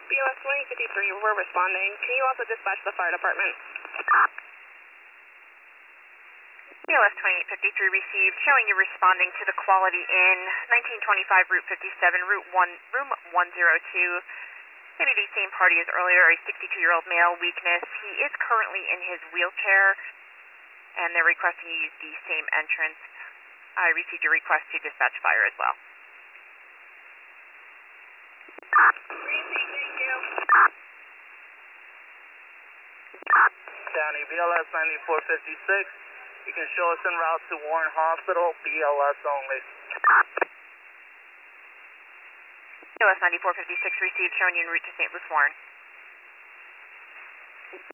BLS 2053, we're responding. Can you also dispatch the fire department? BLS 2853 received, showing you responding to the Quality Inn, 1925 Route 57, room 102. Maybe the same party as earlier, a 62-year-old male, weakness. He is currently in his wheelchair, and they're requesting you use the same entrance. I received your request to dispatch fire as well. Thank you. County BLS 9456. You can show us en route to Warren Hospital, BLS only. BLS 9456 received, showing you en route to St. Luke's Warren.